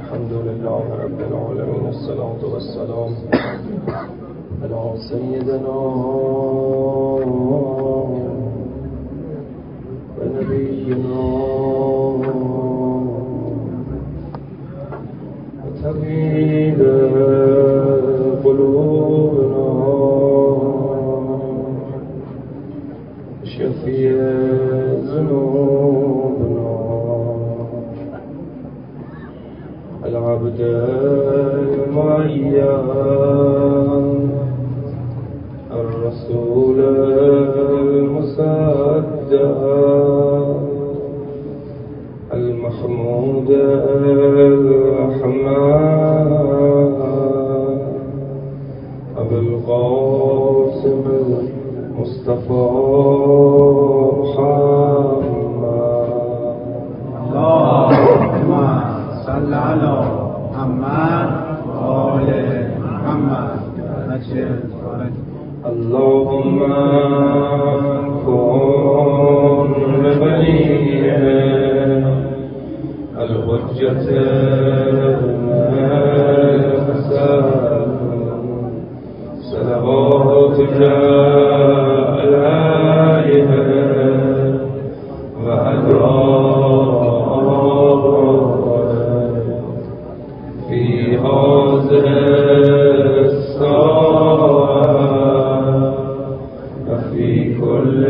الحمد لله رب العالمين، الصلاة والسلام على سيدنا ونبينا وطبيب قلوبنا شفيع ذنوبنا العبد المعين الرسول المصدق المحمود الرحمن أبو القاسم المصطفى محمد. اللهم صل على محمد وآل محمد. اللهم كن لوليه الحجة الحسن صلواتك عليه وعلى في هذه الساعة وفي كل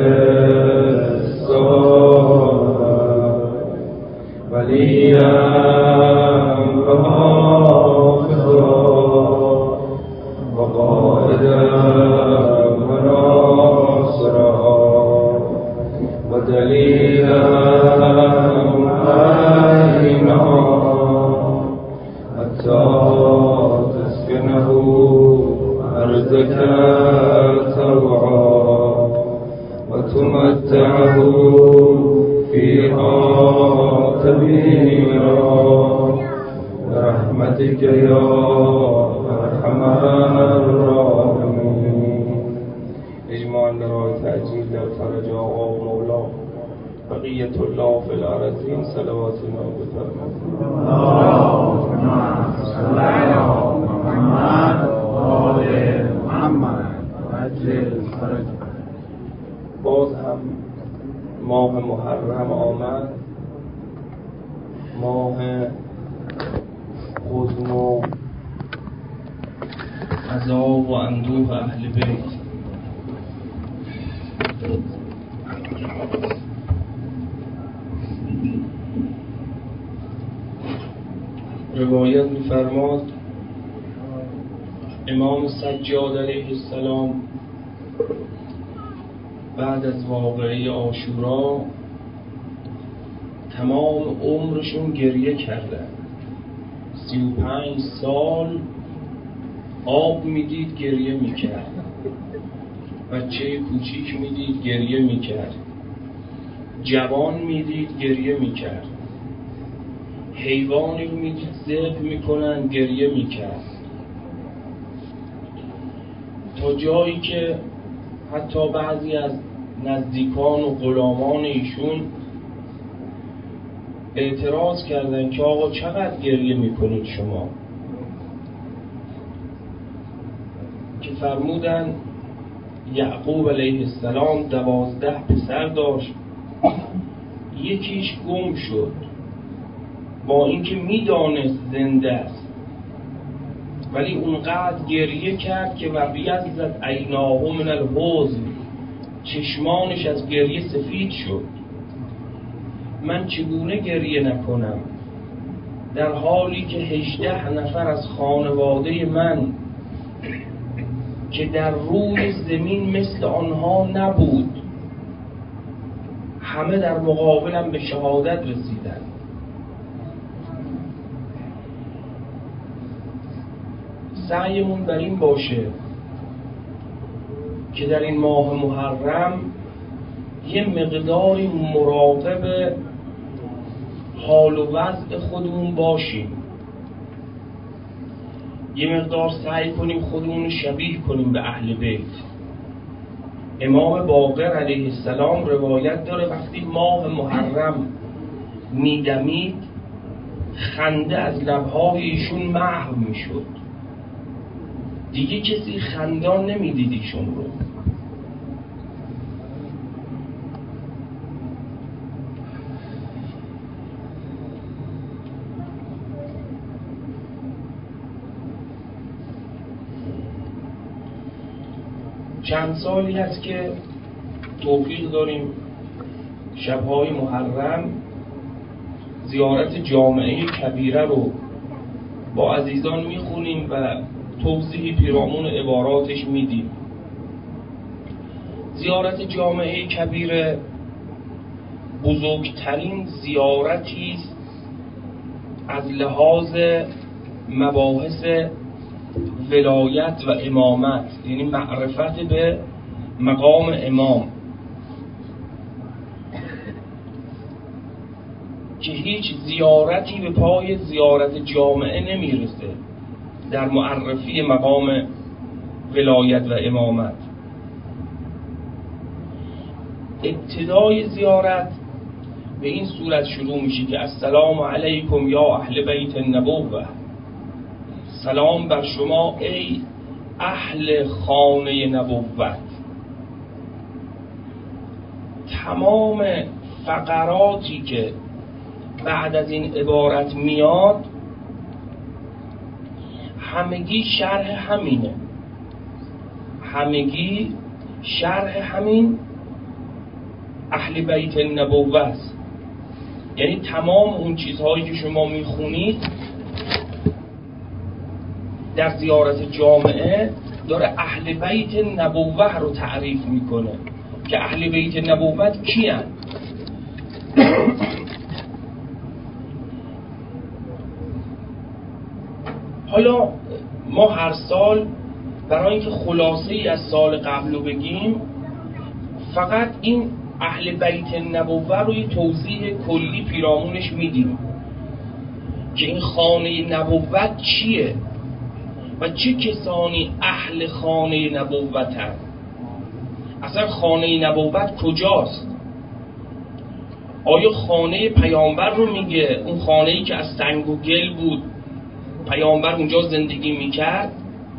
ساعة وليا وحافظا وقائدا وناصرا ودليلا معينا حتى تسكنه أرضك طوعا وتمتعه فيها كبيرا برحمتك يا أرحم الراحمين. اجماعاً برای تعجیل در فرج آقا و مولا بقیت الله فی الارضین صلوات الله بفرمایید. اللهم صل على محمد وآل محمد وعجل فرجه. باز هم ماه محرم آمد، ماه حزن و عذاب و اندوه اهل بیت. روایت می‌فرماد امام سجاد علیه السلام بعد از واقعه عاشورا تمام عمرشون گریه کردن. 35 سال آب میدید گریه میکرد، بچه کوچیک میدید گریه میکرد، جوان میدید گریه میکرد، حیوانی میدید ذبح میکنن گریه میکرد، تا جایی که حتی بعضی از نزدیکان و غلامان ایشون اعتراض کردن که آقا چقدر گریه میکنید شما؟ که فرمودن یعقوب علیه السلام 12 پسر داشت، یکیش گم شد، با اینکه میدانست زنده است ولی اونقدر گریه کرد که وبیضت عیناه من الحزن، چشمانش از گریه سفید شد. من چگونه گریه نکنم در حالی که 18 نفر از خانواده من که در روی زمین مثل آنها نبود همه در مقابلم به شهادت رسیدند. سعیمون بر این باشه که در این ماه محرم یه مقداری مراقب حال و وضع خودمون باشیم، یه مقدار سعی کنیم خودمون شبیه کنیم به اهل بیت. امام باقر علیه السلام روایت داره وقتی ماه محرم میدمید خنده از لبهای ایشون محو میشد، دیگه کسی خندان نمیدید ایشون رو. چند سالی هست که توفیق داریم شب‌های محرم زیارت جامعه کبیره رو با عزیزان میخونیم و توضیحی پیرامون عباراتش میدیم. زیارت جامعه کبیره بزرگترین زیارتی است از لحاظ مباحث ولایت و امامت، یعنی معرفت به مقام امام، که هیچ زیارتی به پای زیارت جامعه نمیرسه در معرفی مقام ولایت و امامت. ابتدای زیارت به این صورت شروع میشه که السلام علیکم یا اهل بیت النبوة، سلام بر شما ای اهل خانه نبوت. تمام فقراتی که بعد از این عبارت میاد همگی شرح همینه، همگی شرح همین اهل بیت النبوة است. یعنی تمام اون چیزهایی که شما میخونید در زیارت جامعه داره اهل بیت نبوة رو تعریف میکنه که اهل بیت نبوة کیان. حالا ما هر سال برای اینکه خلاصه ای از سال قبل رو بگیم فقط این اهل بیت نبوة رو یه توضیح کلی پیرامونش میدیم که این خانه نبوت چیه و چه کسانی اهل خانه نبوت هست. اصلا خانه نبوت کجاست؟ آیا خانه پیامبر رو میگه، اون خانه‌ای که از سنگ و گل بود پیامبر اونجا زندگی میکرد؟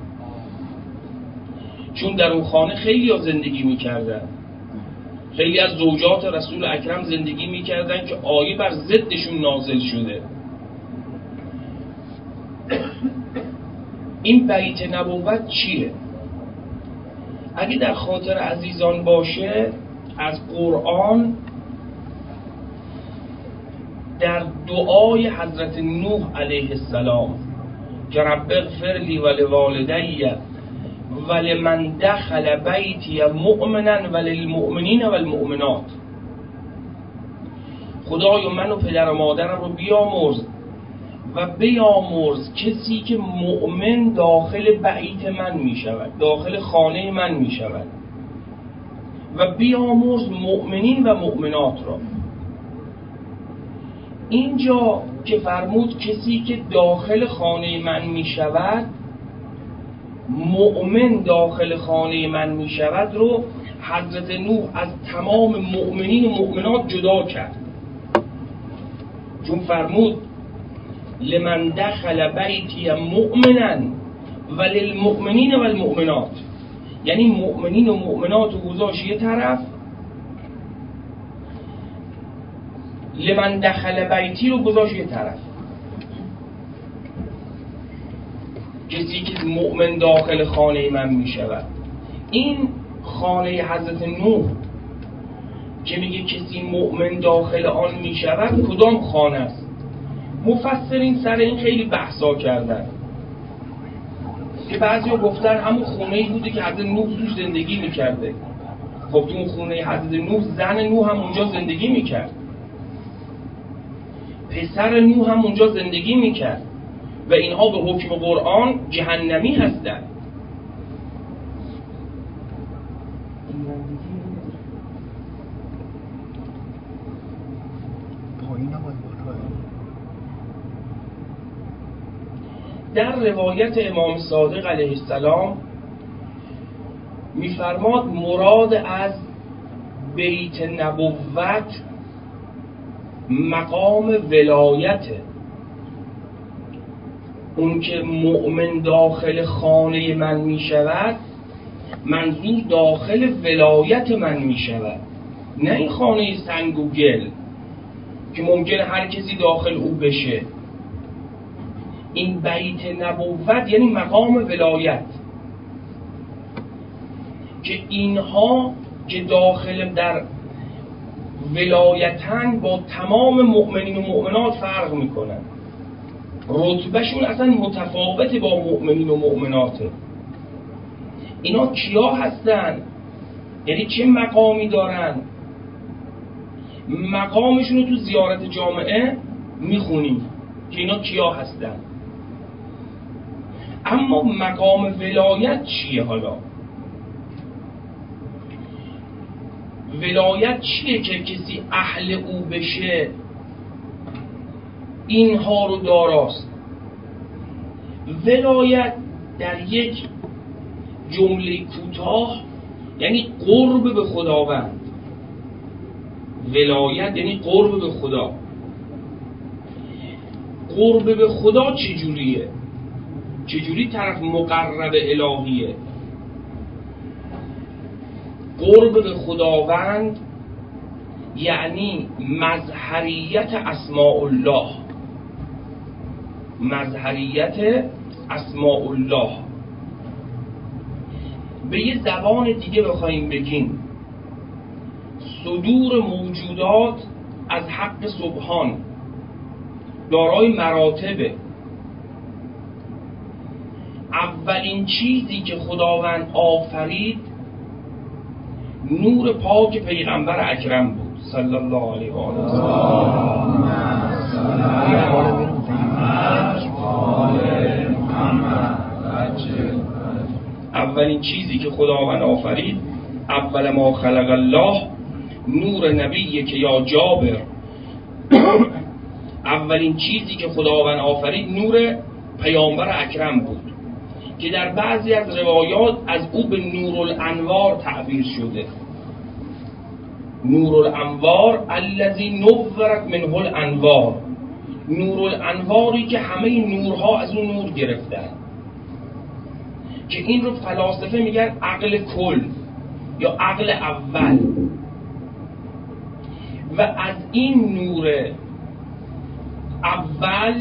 چون در اون خانه خیلی ها زندگی میکردن، خیلی از زوجات رسول اکرم زندگی میکردن که آیه بر ضدشون نازل شده. این بیت نبوت چیه؟ اگه در خاطر عزیزان باشه، از قرآن در دعای حضرت نوح علیه السلام که رب اغفر لی ولوالدی ولمن دخل بیتی مؤمنا وللمؤمنین والمؤمنات، خدایا من و پدر و مادرم رو بیامرز و بیامرز کسی که مؤمن داخل بیت من می شود، داخل خانه من می شود، و بیامرز مؤمنین و مؤمنات را. اینجا که فرمود کسی که داخل خانه من می شود، مؤمن داخل خانه من می شود رو حضرت نوح از تمام مؤمنین و مؤمنات جدا کرد، چون فرمود لمن دخل بیتی مؤمنا وللمؤمنین والمؤمنات، یعنی مؤمنین و مؤمنات رو گذاشت یه طرف، لمن دخل بیتی رو گذاشت یه طرف. کسی که مؤمن داخل خانه من می شود، این خانه حضرت نوح که میگه کسی مؤمن داخل آن می شود کدام خانه است؟ مفسرین سر این خیلی بحثا کردن که بعضیا گفتن همون خونه‌ای بوده که حضرت نوح توش زندگی میکرده. خب تو اون خونه حضرت نوح زن نوح هم اونجا زندگی میکرد، پسر نوح هم اونجا زندگی میکرد و اینها به حکم قرآن جهنمی هستند. در روایت امام صادق علیه السلام میفرماد مراد از بیت نبوت مقام ولایته، اون که مؤمن داخل خانه من می شود، منظور داخل ولایت من می شود، نه این خانه سنگ و گل که ممکنه هر کسی داخل او بشه. این بیت نبوت یعنی مقام ولایت، که اینها که داخل در ولایتن با تمام مؤمنین و مؤمنات فرق میکنن، رتبهشون اصلا متفاوته با مؤمنین و مؤمناته. اینا کیا هستن؟ یعنی چه مقامی دارن؟ مقامشون رو تو زیارت جامعه میخونیم که اینا کیا هستن. اما مقام ولایت چیه حالا؟ ولایت چیه که کسی اهل او بشه اینها رو داراست؟ ولایت در یک جمله کوتاه یعنی قرب به خداوند. ولایت یعنی قرب به خدا. قرب به خدا چجوریه؟ چجوری طرف مقرب الهیه؟ قرب به خداوند یعنی مظهریت اسماء الله. مظهریت اسماء الله به یه زبان دیگه بخوایم بگیم، صدور موجودات از حق سبحان دارای مراتبه. اولین چیزی که خداوند آفرید نور پاک پیغمبر اکرم بود صلی الله علیه و آله. اولین چیزی که خداوند آفرید، اول ما خلق الله نور نبیه که یا جابر، اولین چیزی که خداوند آفرید نور پیامبر اکرم بود که در بعضی از روایات از او به نورالانوار تعبیر شده. نورالانوار الذی نورت منه الانوار، نورالانواری که همه نورها از اون نور گرفتن، که این رو فلاسفه میگن عقل کل یا عقل اول. و از این نور اول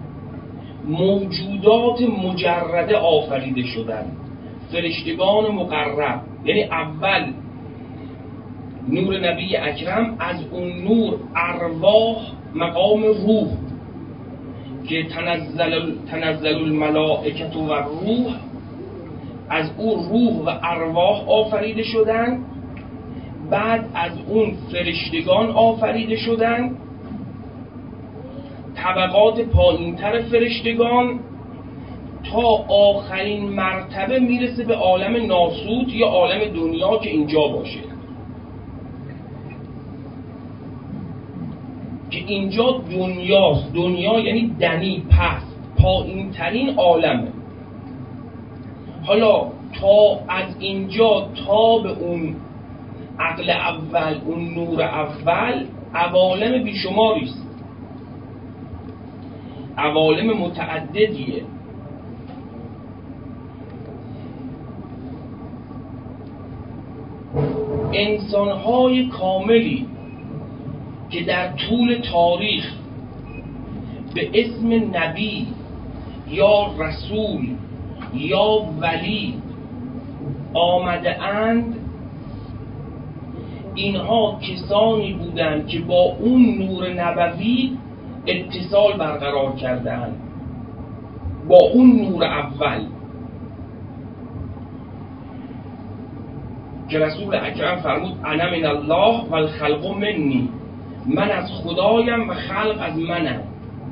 موجودات مجرده آفریده شدن، فرشتگان مقرب. یعنی اول نور نبی اکرم، از اون نور ارواح مقام روح که تنزل الملائکه و روح، از اون روح و ارواح آفریده شدن. بعد از اون فرشتگان آفریده شدن، طبقات پایینتر فرشتگان، تا آخرین مرتبه میرسه به عالم ناسوت یا عالم دنیا که اینجا باشه، که اینجا دنیاست. دنیا یعنی دنی، پست، پایین ترین عالمه. حالا تا از اینجا تا به اون عقل اول، اون نور اول، عوالم بیشماریست، عوالم متعددیه. انسان‌های کاملی که در طول تاریخ به اسم نبی یا رسول یا ولی آمده اند، اینها کسانی بودند که با اون نور نبوی اتصال برقرار کردند، با اون نور اول که رسول اکرم فرمود انا من الله و الخلق منی، من از خدایم و خلق از منم.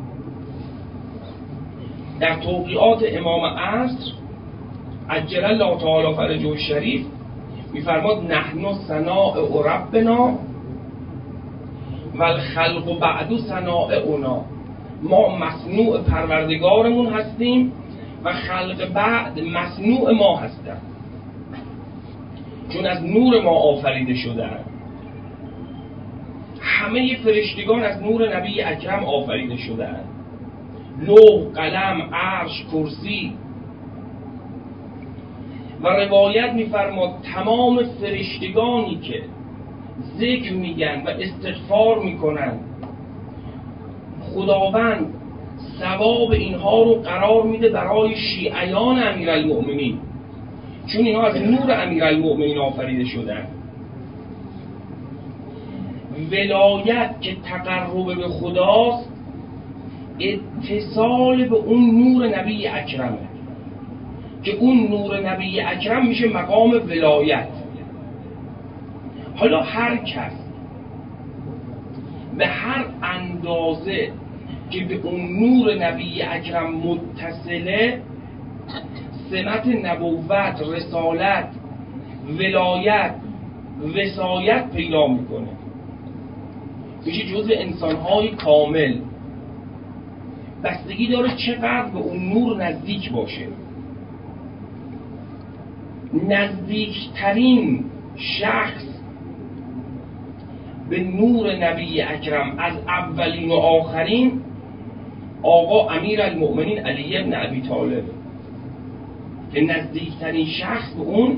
در توقیعات امام عصر عجل الله تعالی فرجه الشریف میفرماد نحن صنائع ربنا و الخلق بعد صنائعنا، ما مصنوع پروردگارمون هستیم و خلق بعد مصنوع ما هستند، چون از نور ما آفریده شدند. همه فرشتگان از نور نبی اکرم آفریده شدند. لوح، قلم، عرش، کرسی. و روایت می‌فرماد تمام فرشتگانی که ذکر میگن و استغفار میکنن، خداوند ثواب اینها رو قرار میده برای شیعیان امیرالمؤمنین، چون اینها از نور امیرالمؤمنین آفریده شدن. ولایت که تقرب به خداست، اتصال به اون نور نبی اکرمه که اون نور نبی اکرم میشه مقام ولایت. حالا هر کس به هر اندازه که به اون نور نبی اکرم متصله، سمت نبوت، رسالت، ولایت، وصایت پیدا میکنه، میشه جزء انسانهای کامل. بستگی داره چقدر به اون نور نزدیک باشه. نزدیکترین شخص به نور نبی اکرم از اولین و آخرین آقا امیرالمؤمنین علی بن ابی طالب، که نزدیکترین شخص به اون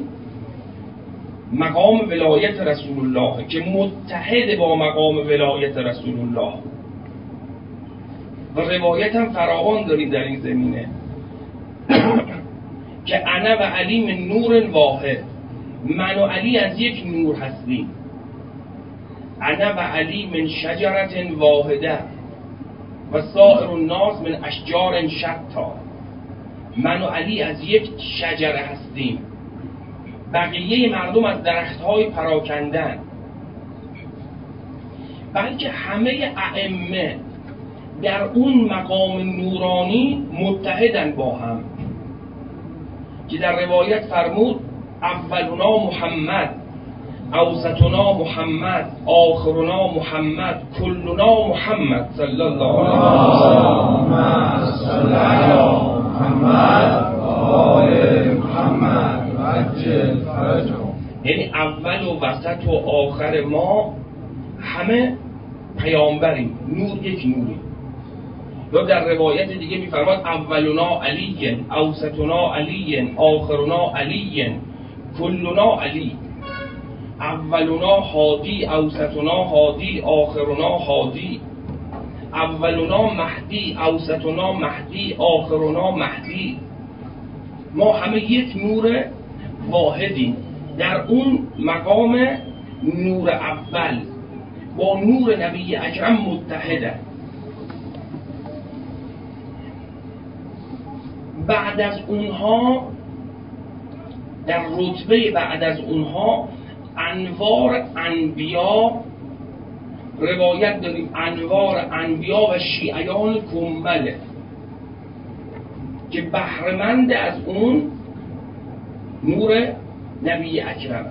مقام ولایت رسول الله، که متحد با مقام ولایت رسول الله. و روایت هم فراوان داریم در این زمینه که انا و علی من نور واحد، من و علی از یک نور هستیم. انا و علی من شجرت واحده و سائر الناس من اشجار شتا، من و علی از یک شجره هستیم، بقیه مردم از درختهای پراکندن. بلکه همه ائمه در اون مقام نورانی متحدن با هم، که در روایت فرمود اولنا محمد، اوسطنا محمد، آخرنا محمد، کلنا محمد صلی الله علیه وسلم. یعنی اول و وسط و آخر ما همه پیامبریم، نور یک نوری. و در روایت دیگه می‌فرماد اولنا علی، اوسطنا علی، آخرنا علی، کلنا علی. اولنا هادی، اوسطنا هادی، آخرنا هادی. اولنا مهدی، اوسطنا مهدی، آخرنا مهدی. ما همه یک نور واحدیم. در اون مقام نور اول با نور نبی اکرم متحده. بعد از اونها، در رتبه بعد از اونها، انوار انبیا، روایت داریم انوار انبیا و شیعیان کمله که بهره‌مند از اون نور نبی اکرم.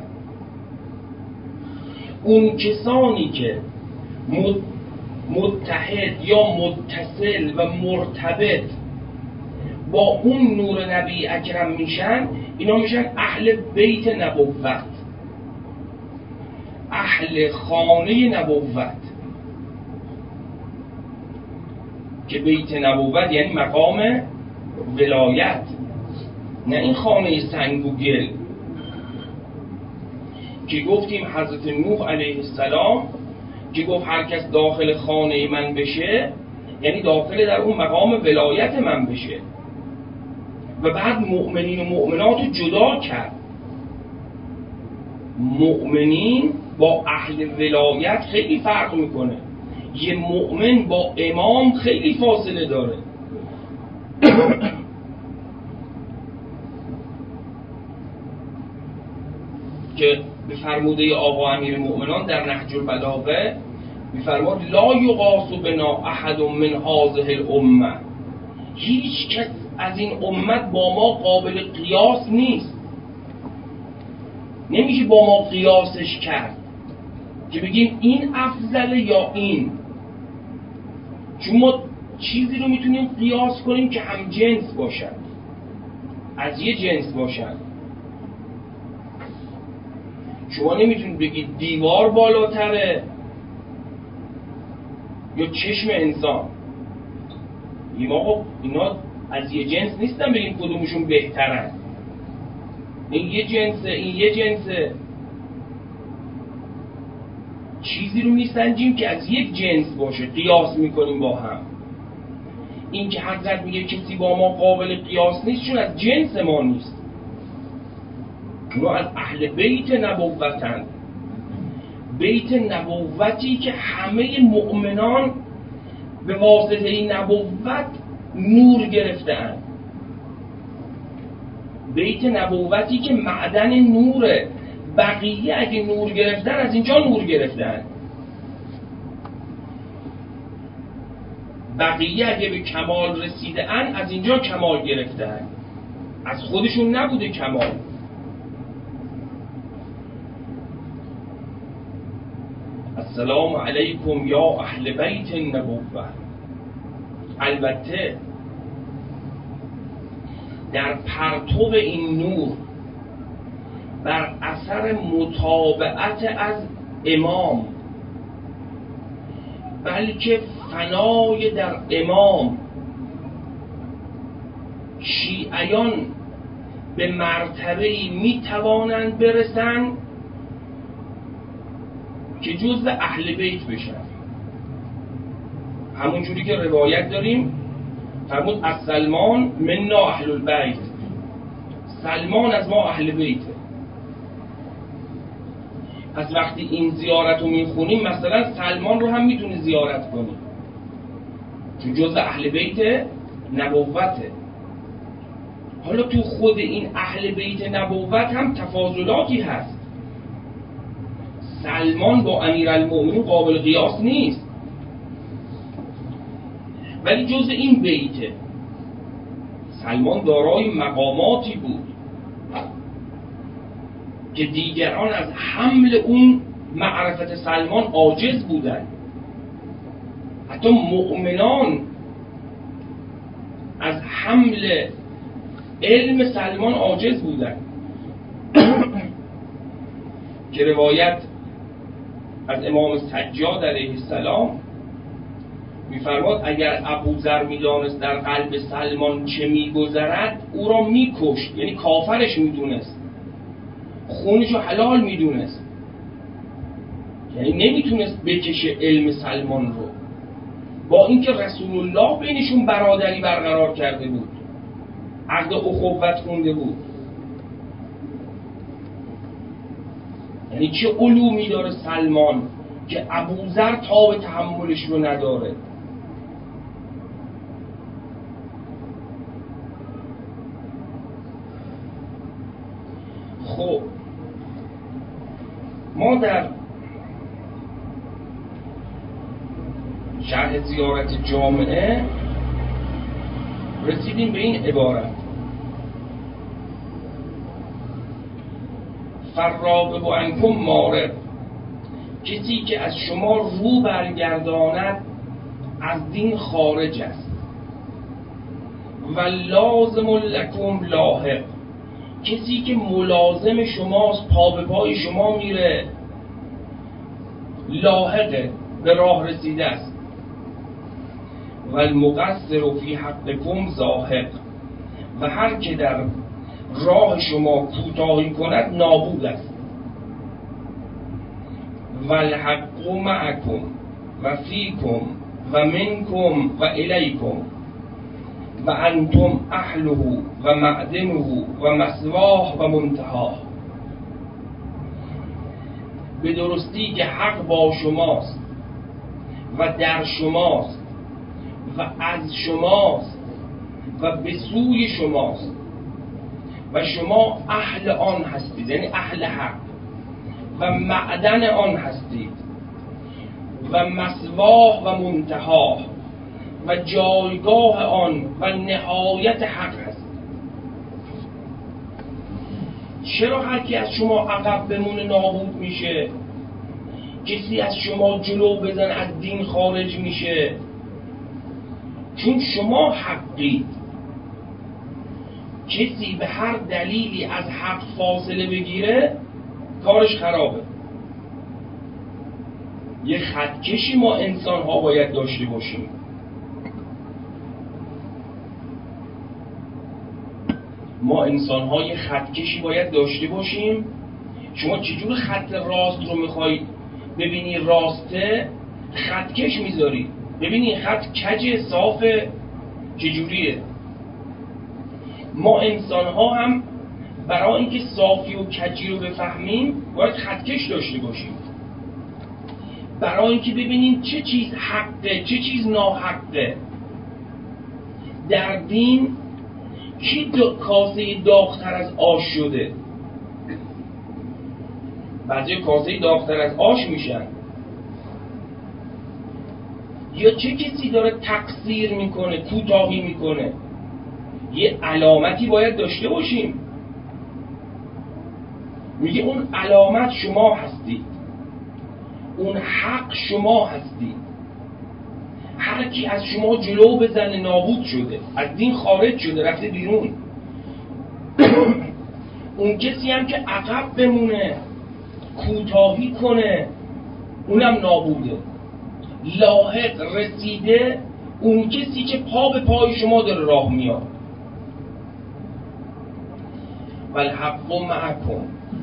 اون کسانی که متحد یا متصل و مرتبط با اون نور نبی اکرم میشن، اینا میشن اهل بیت نبوت، اهل خانه نبوت. که بیت نبوت یعنی مقام ولایت، نه این خانه سنگ و گل که گفتیم حضرت نوح علیه السلام که گفت هر کس داخل خانه من بشه یعنی داخل در اون مقام ولایت من بشه. و بعد مؤمنین و مؤمنات رو جدا کرد. مؤمنین با اهل ولایت خیلی فرق میکنه. یه مؤمن با امام خیلی فاصله داره. که به فرموده آقا امیر مؤمنان در نهج البلاغه میفرماد لا یقاس بنا احد من هذه الامه، هیچ کس از این امت با ما قابل قیاس نیست. نمیشه با ما قیاسش کرد که بگیم این افضل یا این، چون ما چیزی رو میتونیم قیاس کنیم که هم جنس باشن، از یه جنس باشن. شما نمیتونید بگید دیوار بالاتره یا چشم انسان، خب اینا از یه جنس نیستن بگیم کدومشون بهترن، این یه جنسه این یه جنسه. چیزی رو میسنجیم که از یک جنس باشه، قیاس میکنیم با هم. این که حضرت میگه کسی با ما قابل قیاس نیست چون از جنس ما نیست، اونا از اهل بیت نبوتن، بیت نبوتی که همه مؤمنان به واسطه این نبوت نور گرفتن، بیت نبوتی که معدن نوره. بقیه اگه نور گرفتن از اینجا نور گرفتن، بقیه اگه به کمال رسیده ان از اینجا کمال گرفتن، از خودشون نبوده کمال. السلام علیکم یا اهل بیت النبوة. البته در پرتو این نور بر اثر متابعت از امام، بلکه فنای در امام، شیعیان به مرتبه‌ای میتوانند برسند که جزء اهل بیت بشن. همون جوری که روایت داریم فرمود از سلمان منا اهل البیت، سلمان از ما اهل بیته. پس وقتی این زیارت رو میخونیم مثلا سلمان رو هم میتونه زیارت کنیم چون جزء اهل بیت نبوته. حالا تو خود این اهل بیت نبوت هم تفاضلاتی هست. سلمان با امیرالمؤمنین قابل قیاس نیست، ولی جزء این بیته. سلمان دارای مقاماتی بود که دیگران از حمل اون معرفت سلمان عاجز بودند. حتی مؤمنان از حمل علم سلمان عاجز بودند که روایت از امام سجاد علیه السلام می‌فرماد اگر ابوذر می‌دانست در قلب سلمان چه می‌گذرد او را می‌کشت، یعنی کافرش می‌دونست، خونش رو حلال می‌دونست، یعنی نمی‌تونست بکشه علم سلمان رو، با اینکه رسول الله بینشون برادری برقرار کرده بود، عقد اخوت خونده بود. یعنی چه علومی داره سلمان که ابوذر تاب تحملش رو نداره. خب ما در شرح زیارت جامعه رسیدیم به این عبارت: فراغب عنکم مارب، کسی که از شما رو برگرداند از دین خارج است. و لازم لکم لاحق، کسی که ملازم شماست، پا به پای شما میره، لاحقه، به راه رسیده است. و المقصر فی حقکم زاهق، و هر که در راه شما کوتاهی کند نابود است. و الحق معکم و فیکم و منکم و الیکم و انتم اهله و معدنه و مثواه و منتهاه. به درستی که حق با شماست و در شماست و از شماست و به سوی شماست و شما اهل آن هستید، یعنی اهل حق، و معدن آن هستید و مثواه و منتهاه و جایگاه آن و نهایت حق هست. چرا هر کی از شما عقب بمونه نابود میشه؟ کسی از شما جلو بزن از دین خارج میشه؟ چون شما حقید. کسی به هر دلیلی از حق فاصله بگیره کارش خرابه. یه خطکشی ما انسان ها باید داشته باشیم. ما انسان‌های خطکشی باید داشته باشیم. شما چجور خط راست رو میخواید ببینی راسته، خطکش میذاری. ببینی خط کج صافه چجوریه. ما انسان‌ها هم برای اینکه صافی و کجی رو بفهمیم باید خطکش داشته باشیم، برای اینکه ببینیم چه چیز حقه چه چیز ناحقه. در دین کی کاسه داغ‌تر از آش شده؟ بعضی کاسه داغ‌تر از آش میشن. یا چه کسی داره تقصیر میکنه، کوتاهی میکنه؟ یه علامتی باید داشته باشیم. میگه اون علامت شما هستید، اون حق شما هستید. هر کی از شما جلو بزنه نابود شده، از دین خارج شده، رفته بیرون. اون کسی هم که عقب بمونه، کوتاهی کنه، اونم نابوده. لاحق رسیده اون کسی که پا به پای شما داره راه میاد. والحق معکم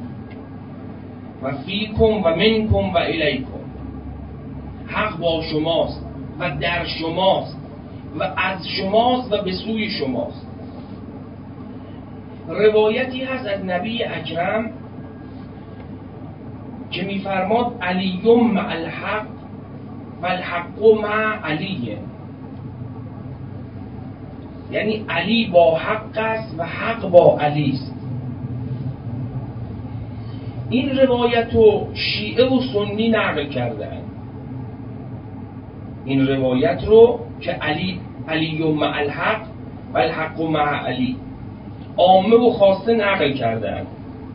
و فیکم و منکم و الیکم. حق با شماست و در شماست و از شماست و به سوی شماست. روایتی هست از نبی اکرم که میفرماد علی مع الحق و الحق مع علیه، یعنی علی با حق است و حق با علی است. این روایت رو شیعه و سنی نقل کردن. این روایت رو که علی مع الحق و الحق مع علی عامه و خاصه نقل کردن.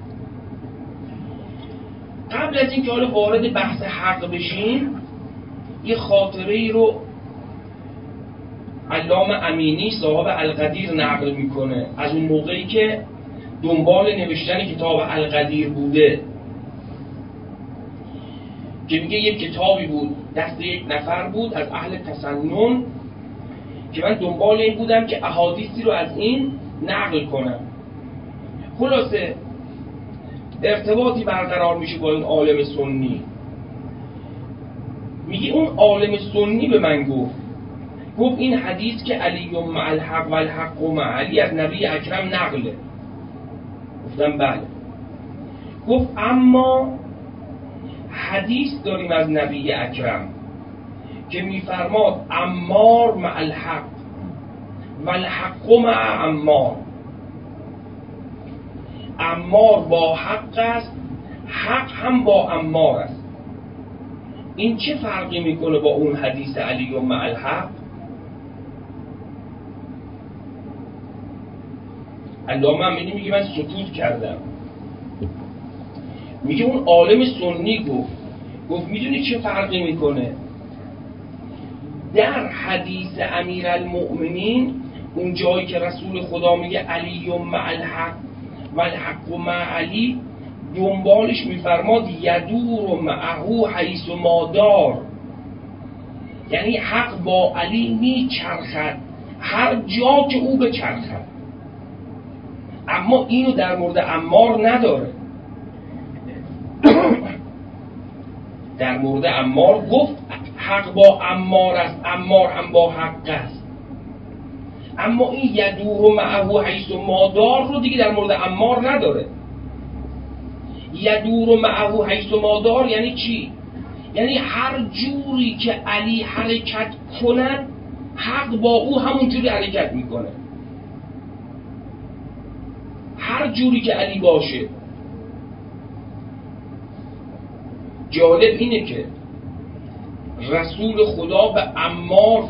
قبل از اینکه حالا وارد بحث حق بشیم، یه خاطره ای رو علامه امینی صاحب القدیر نقل میکنه از اون موقعی که دنبال نوشتن کتاب القدیر بوده، که میگه یک کتابی بود دست یک نفر بود از اهل تسنن که من دنبال این بودم که احادیثی رو از این نقل کنم. خلاصه ارتباطی برقرار میشه با این عالم سنی. میگه اون عالم سنی به من گفت این حدیث که علی مع الحق و الحق مع علی از نبی اکرم نقله. گفتم بله. گفت اما حدیث داریم از نبی اکرم که میفرماد عمار مع الحق و الحق مع عمار. عمار با حق است، حق هم با عمار است. این چه فرقی میکنه با اون حدیث علی مع الحق؟ علامه امینی میگه من سکوت کردم. میگه اون عالم سنی گفت میدونی چه فرقی میکنه؟ در حدیث امیرالمؤمنین اون جایی که رسول خدا میگه علی مع الحق و الحق مع علی، دنبالش میفرماد یدور معه حیث ما دار، یعنی حق با علی میچرخد هر جا که او بچرخد. اما اینو در مورد عمار نداره. در مورد عمار گفت حق با عمار است، عمار هم با حق است. اما این یدور معه حیث ما دار رو دیگه در مورد عمار نداره. یدور معه حیث ما دار یعنی چی؟ یعنی هر جوری که علی حرکت کنن حق با او همون جوری حرکت میکنه. هر جوری که علی باشه. جالب اینه که رسول خدا به عمار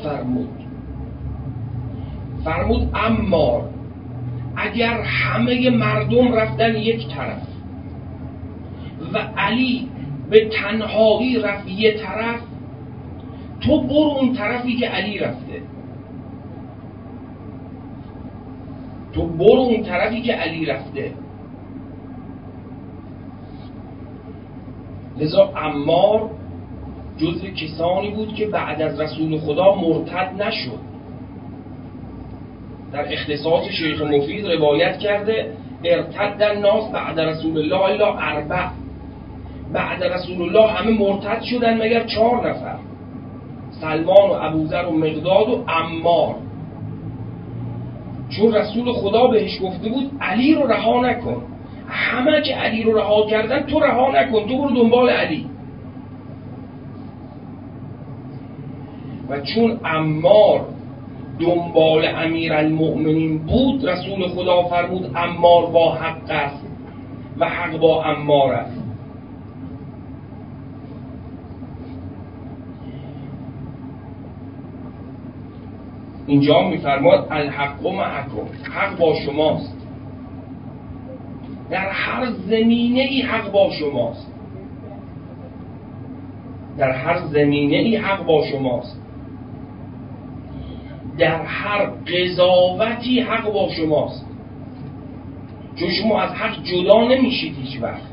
فرمود عمار اگر همه مردم رفتن یک طرف و علی به تنهایی رفت یک طرف، تو برو اون طرفی که علی رفته. تو برو اون طرفی که علی رفته. لذا عمار جزو کسانی بود که بعد از رسول خدا مرتد نشد. در اختصاص شیخ مفید روایت کرده ارتد الناس بعد رسول الله الا اربع، بعد رسول الله همه مرتد شدن مگر 4 نفر، سلمان و ابوذر و مقداد و عمار. چون رسول خدا بهش گفته بود علی رو رها نکن، همه که علی رو رها کردن تو رها نکن، تو برو دنبال علی. و چون عمار دنبال امیرالمؤمنین بود، رسول خدا فرمود عمار با حق است و حق با عمار است. اینجا میفرماد الحق معکم، حق با شماست، در هر زمینه ای حق با شماست، در هر زمینه ای حق با شماست، در هر قضاوتی حق با شماست. چون شما از حق جدا نمیشید هیچ وقت.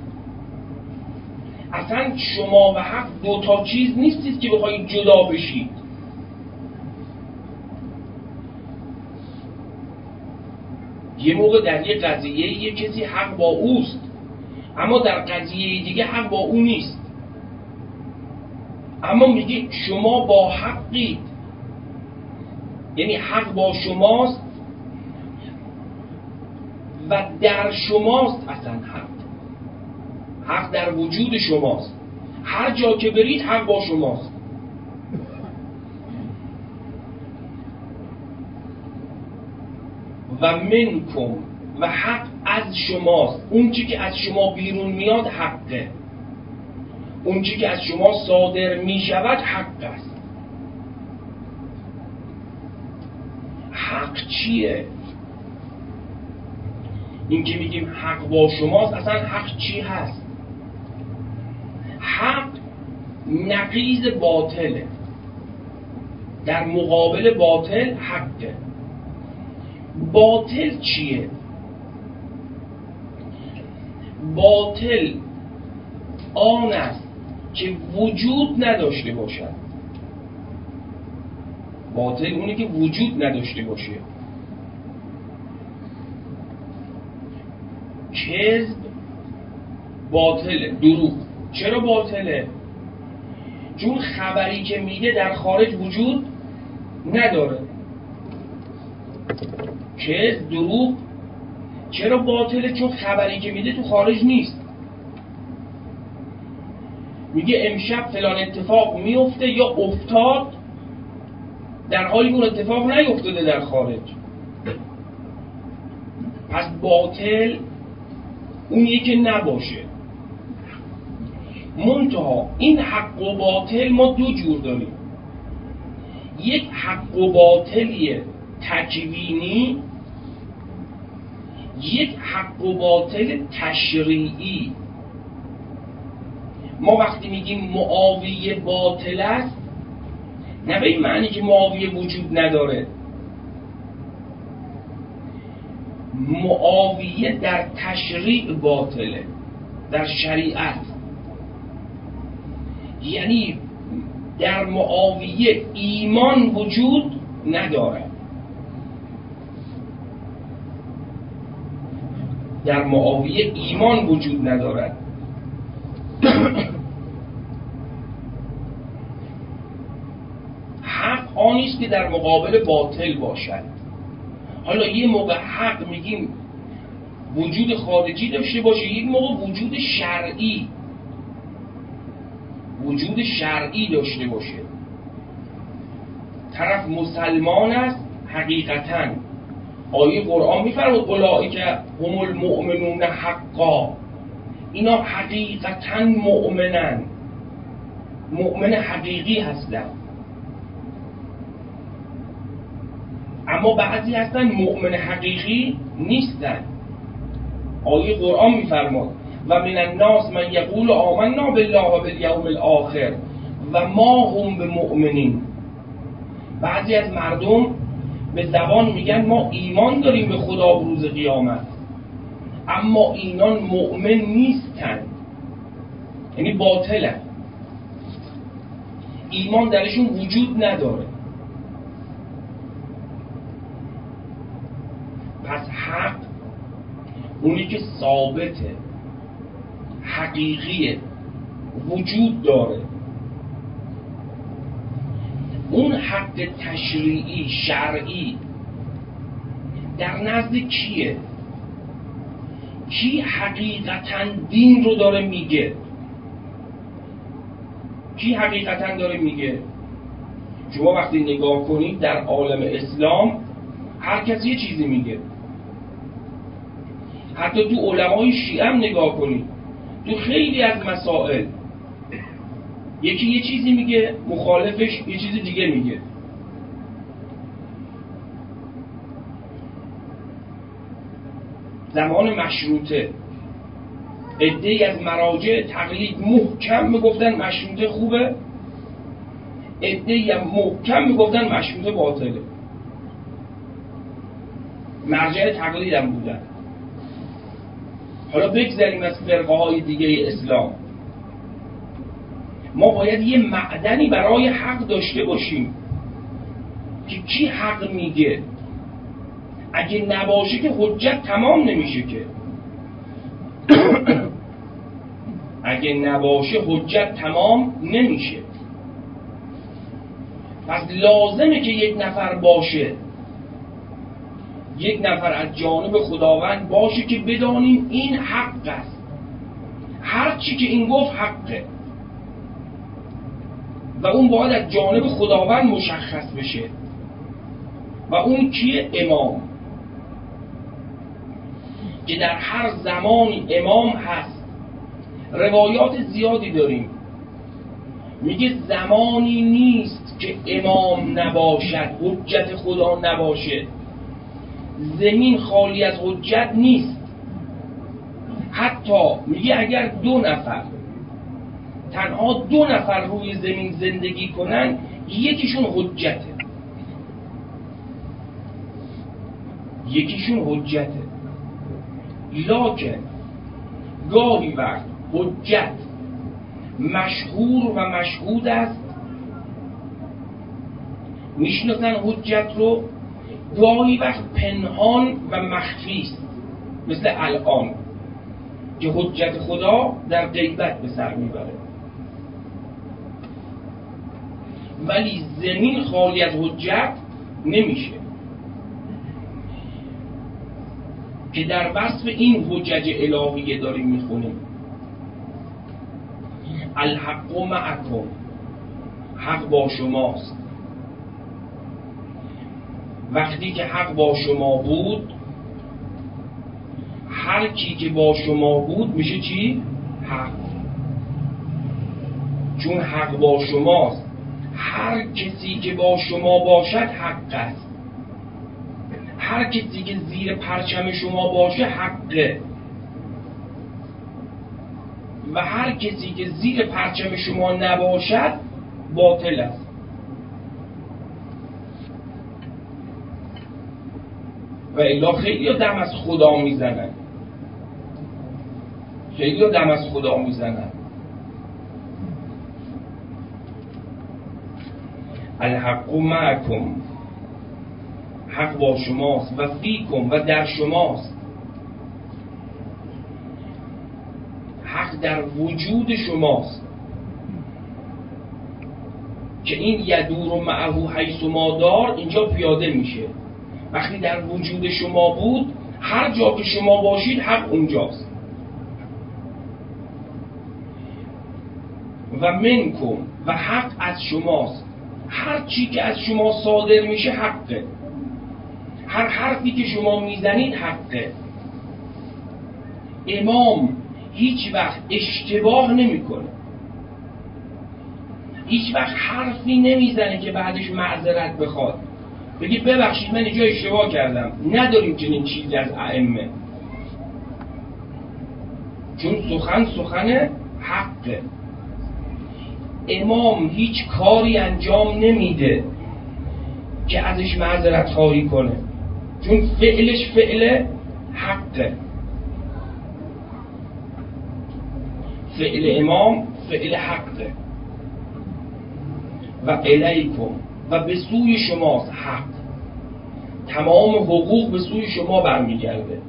اصلا شما و حق 2 تا چیز نیستید که بخواید جدا بشید. یه موقع در یه قضیه یه کسی حق با اوست، اما در قضیه دیگه حق با او نیست. اما میگه شما با حقید، یعنی حق با شماست و در شماست. اصلا حق در وجود شماست، هر جا که برید حق با شماست. و منکم، و حق از شماست. اون چی که از شما بیرون میاد حقه، اون چی که از شما صادر میشود حق است. حق چیه؟ این که میگیم حق با شماست، اصلا حق چی هست؟ حق نقیض باطله، در مقابل باطل حقه. باطل چیه؟ باطل آن است که وجود نداشته باشد. باطل اونی که وجود نداشته باشه. کذب باطله، دروغ. چرا باطله؟ چون خبری که میده در خارج وجود نداره. کذب، دروغ چرا باطله؟ چون خبری که میده تو خارج نیست. میگه امشب فلان اتفاق میفته یا افتاد، در حالی اون اتفاق نیفتاده در خارج. پس باطل اونیه که نباشه. منتها این حق و باطل ما 2 جور داریم. یک حق و باطلیه تکوینی، یک حق و باطل تشریعی. ما وقتی میگیم معاویه باطل است، نه به این معنی که معاویه وجود نداره. معاویه در تشریع باطله، در شریعت. یعنی در معاویه ایمان وجود نداره، در معاویه ایمان وجود ندارد. حق آنیست که در مقابل باطل باشد. حالا یه موقع حق میگیم وجود خارجی داشته باشه، یک موقع وجود شرعی، وجود شرعی داشته باشه. طرف مسلمان است حقیقتاً، آیه قرآن میفرماد اولئک هم المؤمنون حقا، اینا حقیقتاً مؤمنن، مؤمن حقیقی هستن. اما بعضی هستن مؤمن حقیقی نیستن. آیه قرآن میفرماد و من الناس من یقول آمنا بالله و بالیوم الاخر و ما هم بمؤمنین. بعضی از مردم به زبان میگن ما ایمان داریم به خدا و روز قیامت، اما اینان مؤمن نیستن، یعنی باطلن، ایمان درشون وجود نداره. پس حق اونی که ثابته، حقیقیه، وجود داره. اون حق تشریعی شرعی در نزد کیه؟ کی حقیقتاً دین رو داره میگه؟ کی حقیقتاً داره میگه؟ شما وقتی نگاه کنید در عالم اسلام هر کسی یه چیزی میگه. حتی تو علمای شیعه هم نگاه کنید، تو خیلی از مسائل یکی یه چیزی میگه، مخالفش یه چیز دیگه میگه. زمان مشروطه عده‌ای از مراجع تقلید محکم میگفتن مشروطه خوبه، عده‌ای هم محکم میگفتن مشروطه باطله. مرجع تقلید هم بودن. حالا بگذاریم از فرقه های دیگه اسلام، ما باید یه معدنی برای حق داشته باشیم که کی حق میگه. اگه نباشه که حجت تمام نمیشه که اگه نباشه حجت تمام نمیشه. پس لازمه که یک نفر باشه، یک نفر از جانب خداوند باشه که بدانیم این حق است، هر چی که این گفت حقه و اون باید از جانب خداوند مشخص بشه. و اون کیه؟ امام، که در هر زمانی امام هست. روایات زیادی داریم میگه زمانی نیست که امام نباشد، حجت خدا نباشه. زمین خالی از حجت نیست. حتی میگه اگر تنها دو نفر روی زمین زندگی کنن، یکیشون حجته. لکن گاهی وقت حجت مشهور و مشهود است، میشناسن حجت رو. گاهی وقت پنهان و مخفی است، مثل الان که حجت خدا در غیبت به سر میبره. ولی زمین خالی از حجت نمیشه، که در وصف این حجج الهیه داریم میخونیم الحق معکم، حق با شماست. وقتی که حق با شما بود، هر کی که با شما بود میشه چی؟ حق. چون حق با شماست، هر کسی که با شما باشد حق است. هر کسی که زیر پرچم شما باشه حقه و هر کسی که زیر پرچم شما نباشد باطل است. و الا خیلی دم از خدا میزنن. الحق معکم، حق با شماست، و فیکم، و در شماست. حق در وجود شماست که این یدور معه حیث ما دار اینجا پیاده میشه. وقتی در وجود شما بود، هر جا که شما باشید حق اونجاست. و منکم، و حق از شماست. هر چی که از شما صادر میشه حقه. هر حرفی که شما میزنید حقه. امام هیچ وقت اشتباه نمیکنه، هیچ وقت حرفی نمیزنه که بعدش معذرت بخواد بگی ببخشید من اینجا اشتباه کردم. نداریم چنین چیزی از ائمه، چون سخن حقه. امام هیچ کاری انجام نمیده که ازش معذرت خواهی کنه، چون فعلش فعل حقه. فعل امام فعل حقه. و الیکم، و به سوی شماست حق. تمام حقوق به سوی شما برمیگرده.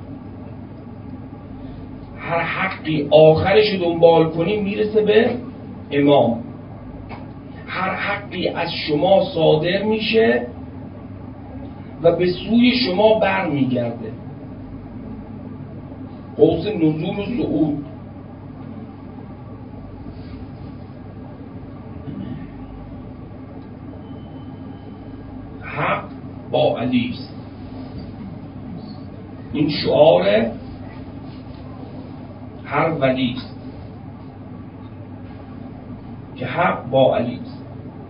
هر حقی آخرش رو دنبال کنیم میرسه به امام. هر حقی از شما صادر میشه و به سوی شما برمیگرده. قوس نزول و صعود. حق با علی است. این شعار هر ولی است که حق با علی است.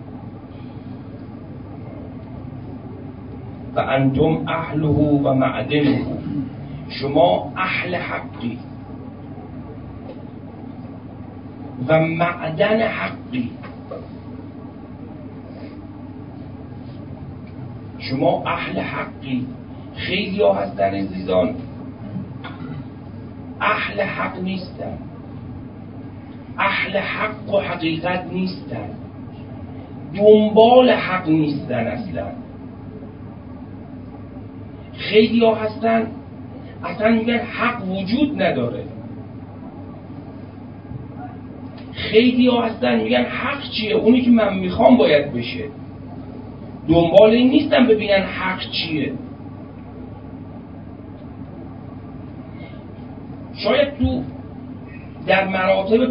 و انتم اهله و معدنه، شما اهل حقی و معدن حقی. شما اهل حقی. خیلی ها هستن عزیزان اهل حق نیستن، اهل حق و حقیقت نیستن، دنبال حق نیستن اصلا. خیلی ها هستن اصلا میگن حق وجود نداره. خیلی ها هستن میگن حق چیه؟ اونی که من میخوام باید بشه. دنبال این نیستن ببینن حق چیه. شاید تو در مراتب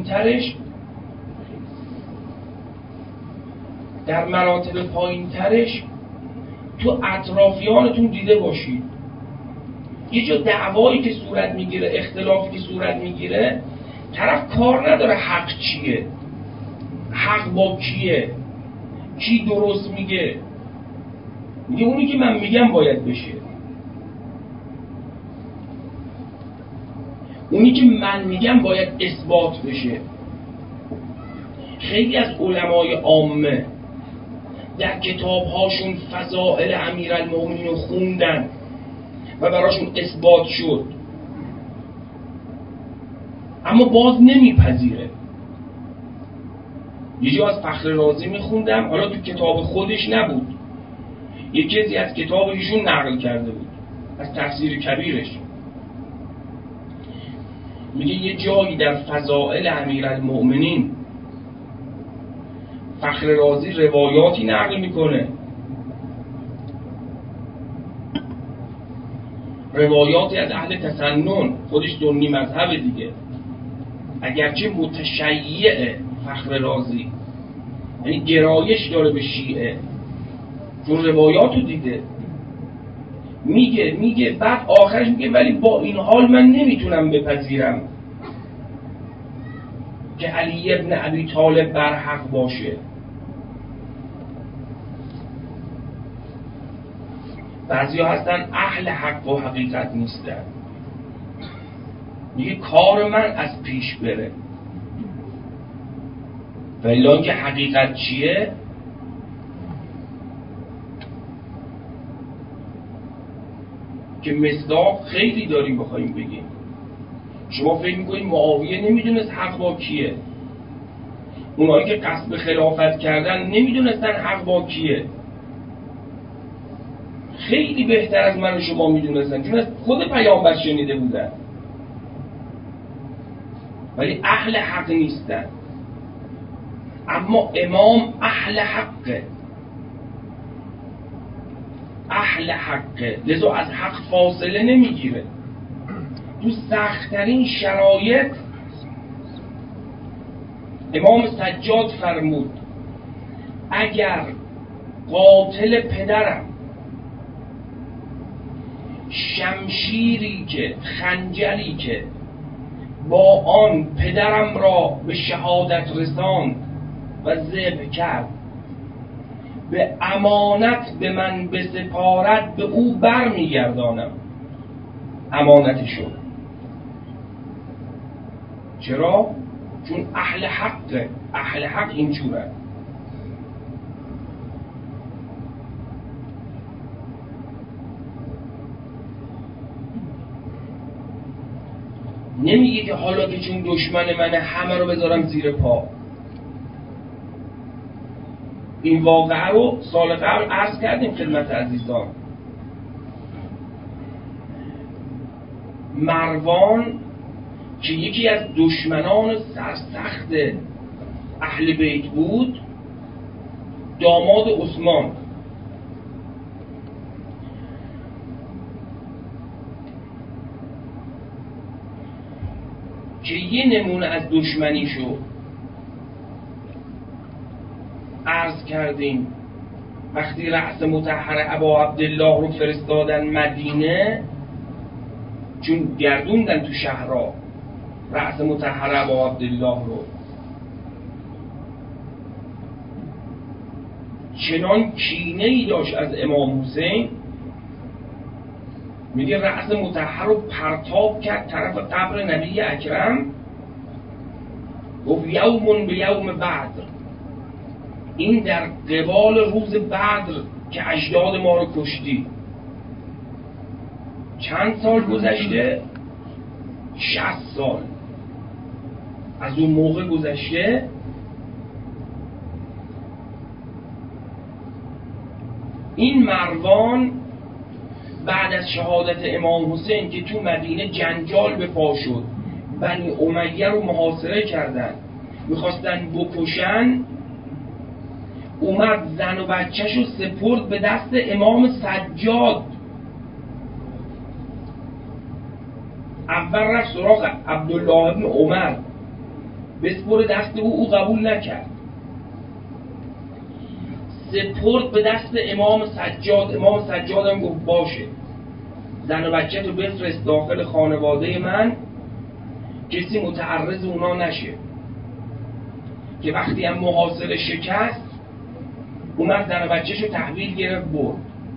پایینترش تو اطرافیانتون دیده باشید یه جا دعوایی که صورت میگیره، اختلافی که صورت میگیره، طرف کار نداره حق چیه، حق با کیه، کی درست میگه اونی که من میگم باید بشه. اونی که من میگم باید اثبات بشه. خیلی از علمای عامه در کتابهاشون فضائل امیرالمومنین رو خوندن و براشون اثبات شد، اما باز نمیپذیره. یه جا از فخر رازی میخوندم، حالا تو کتاب خودش نبود، یه کسی از کتاب ایشون نقل کرده بود از تفسیر کبیرش. میگه یه جایی در فضائل امیرالمومنین فخر رازی روایاتی نقل میکنه، روایاتی از اهل تسنن، خودش سنی مذهب دیگه، اگرچه متشیع فخر رازی، یعنی گرایش داره به شیعه، چون روایاتو دیده. میگه بعد آخرش میگه ولی با این حال من نمیتونم بپذیرم که علی ابن ابی طالب بر حق باشه. بعضی ها هستن اهل حق و حقیقت نیستن، میگه کار من از پیش بره، ولی که حقیقت چیه؟ که مصداق خیلی داریم بخوایم بگیم. شما فکر میکنید معاویه نمیدونست حق با کیه؟ اونایی که قصد خلافت کردن نمیدونستن حق با کیه؟ خیلی بهتر از من و شما میدونستن، چون از خود پیامبر شنیده بودن، ولی اهل حق نیستن. اما امام اهل حقه، اهل حقه، لذا از حق فاصله نمیگیره. تو سخت‌ترین شرایط امام سجاد فرمود اگر قاتل پدرم شمشیری که، خنجری که با آن پدرم را به شهادت رساند و ذبح کرد به امانت به من بسپارد، به او برمیگردانم امانتشو. چرا؟ چون اهل حقه. اهل حق اینجوره. نمیگه که حالا که چون دشمن منه همه رو بذارم زیر پا. این واقعه رو سال قبل عرض کردیم خدمت عزیزان. مروان که یکی از دشمنان سرسخت اهل بیت بود، داماد عثمان، که یه نمونه از دشمنیشو عرض کردیم. وقتی رأس مطهر ابا عبدالله رو فرستادن مدینه، چون گردوندن تو شهرها رأس مطهر ابا عبدالله رو، چنان کینه‌ای داشت از امام حسین، میگه رأس مطهر رو پرتاب کرد طرف قبر نبی اکرم، گفت یوم به یوم بدر، این در قبال روز بدر که اجداد ما رو کشتی. چند سال گذشته؟ 60 سال از اون موقع گذشته. این مروان بعد از شهادت امام حسین که تو مدینه جنجال به پا شد، بنی امیه رو محاصره کردن، میخواستن بکشن، اومد زن و بچه‌ش رو سپرد به دست امام سجاد. اول رفت سراغ عبدالله ابن عمر بسپر دست او قبول نکرد، سپرد به دست امام سجاد. امام سجاد هم گفت باشه، زن و بچه تو بفرست داخل خانواده من، کسی متعرض اونا نشه. که وقتی هم محاصره شکست، اومد زن و بچه‌شو تحویل گرفت برد.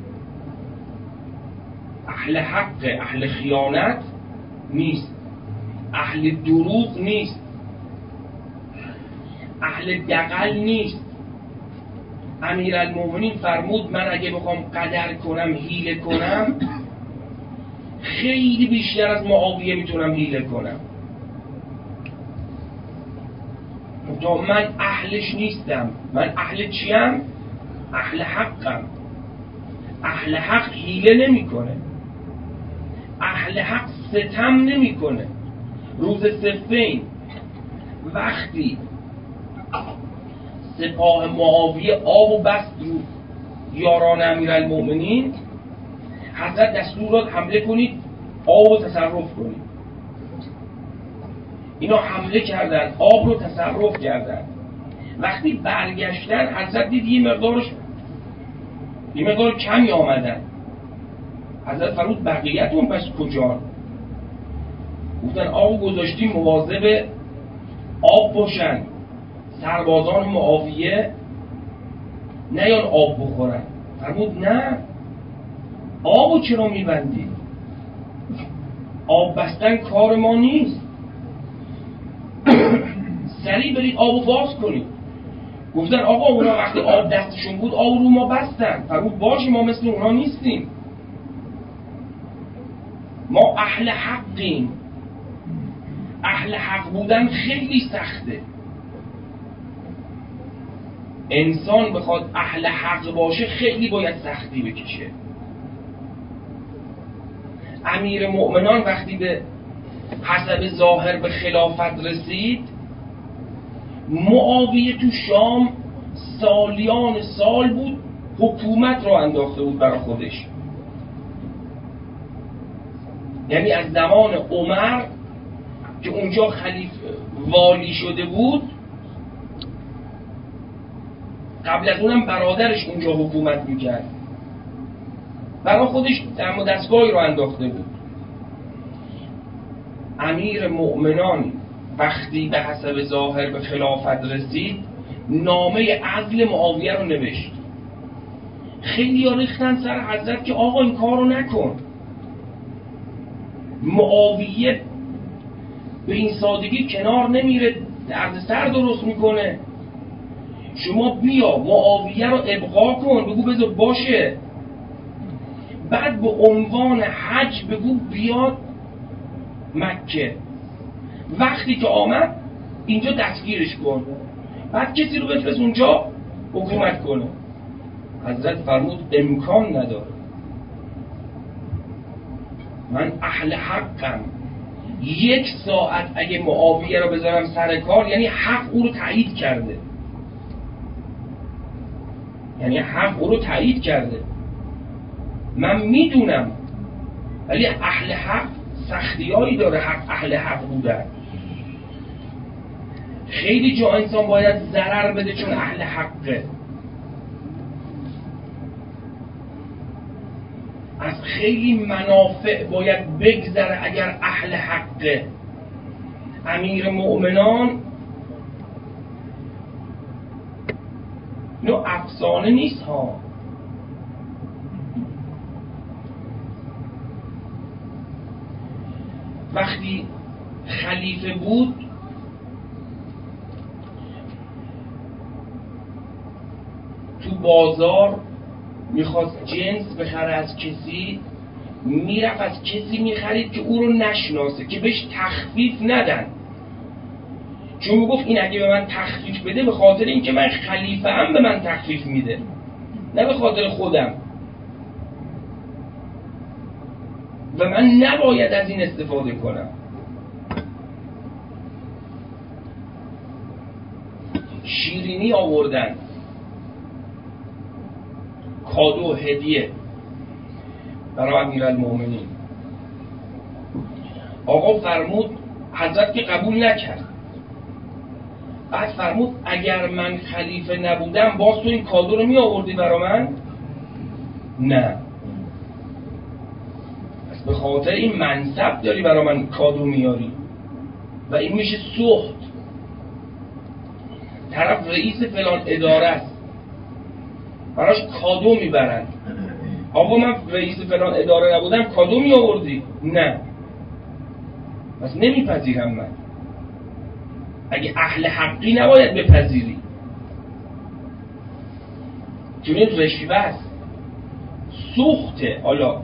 اهل حق، اهل خیانت نیست، اهل دروغ نیست، اهل دغل نیست. امیرالمومنین فرمود من اگه بخوام قدر کنم، حیله کنم، خیلی بیشتر از معاویه میتونم حیله کنم. تا من اهلش نیستم. من اهل چیم؟ اهل حقم. اهل حق حیله نمی کنه، اهل حق ستم نمی کنه. روز صفین وقتی سپاه معاویه آب و بست رو یاران امیرالمومنین، حضرت دستور داد حمله کنید، آب رو تصرف کنید. اینا حمله کردن، آب رو تصرف کردن. وقتی برگشتن حضرت دید یه مقدار کمی آمدن. حضرت فرمود بقیه‌تون پس کجا؟ گفتن آب گذاشتیم مواظب آب باشن، سربازان معاویه نیان آب بخورن. فرمود نه، آبو چرا میبندید؟ آب بستن کار ما نیست، سریع برید آبو باز کنید. گفتن آقا اونا وقتی آب دستشون بود آب رو ما بستن. فرمود باشه، ما مثل اونا نیستیم، ما اهل حقیم. اهل حق بودن خیلی سخته. انسان بخواد اهل حق باشه خیلی باید سختی بکشه. امیر مؤمنان وقتی به حسب ظاهر به خلافت رسید، معاویه تو شام سالیان سال بود حکومت رو انداخته بود برای خودش. یعنی از زمان عمر که اونجا خلیفه والی شده بود، قبل از اونم برادرش اونجا حکومت میکرد، برای خودش دم و دستگاهی رو انداخته بود. امیر مؤمنان وقتی به حسب ظاهر به خلافت رسید، نامه عزل معاویه رو نوشت. خیلی ها ریختن سر حضرت که آقا این کار رو نکن، معاویه به این سادگی کنار نمیره، دردسر درست میکنه، شما بیا معاویه رو ابقا کن، بگو بذار باشه، بعد به عنوان حج بگو بیاد مکه، وقتی که آمد اینجا دستگیرش کن، بعد کسی رو بفرست اونجا حکومت کنه. حضرت فرمود امکان نداره. من اهل حقم. 1 ساعت اگه معاویه رو بذارم سر کار، یعنی حق او رو تایید کرده، یعنی حق او رو تایید کرده. من میدونم، ولی اهل حق سختیایی داره. حق اهل حق بودن. خیلی جا انسان باید ضرر بده چون اهل حقه. از خیلی منافع باید بگذره اگر اهل حقه. امیر مؤمنان اینو افسانه نیست ها. وقتی خلیفه بود تو بازار میخواست جنس بخره از کسی، میرفت از کسی میخرید که او رو نشناسه، که بهش تخفیف ندن. چون میگفت این اگه به من تخفیف بده به خاطر اینکه من خلیفه هم به من تخفیف میده، نه به خاطر خودم، و من نباید از این استفاده کنم. شیرینی آوردن، کادو هدیه برای امیرالمومنین. آقا فرمود، حضرت که قبول نکرد. بعد فرمود اگر من خلیفه نبودم باز تو این کادو رو می آوردی برای من؟ نه. پس به خاطر این منصب داری برای من کادو میاری و این میشه سخت. طرف رئیس فلان اداره است، براش کادو میبرن. آقا من رئیس فلان اداره نبودم کادو می آوردی؟ نه. پس نمیپذیرم من. اگه اهل حقی نباید بپذیری، چون این رشوه است، سوخته. حالا